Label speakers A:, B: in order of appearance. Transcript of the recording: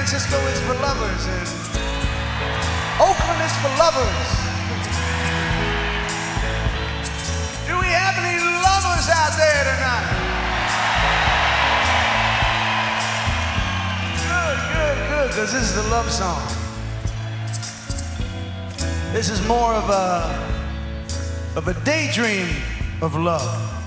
A: Francisco is for lovers, and Oakland is for lovers. Do we have any lovers out there tonight? Good, because this is a love song. This is more of a daydream of love.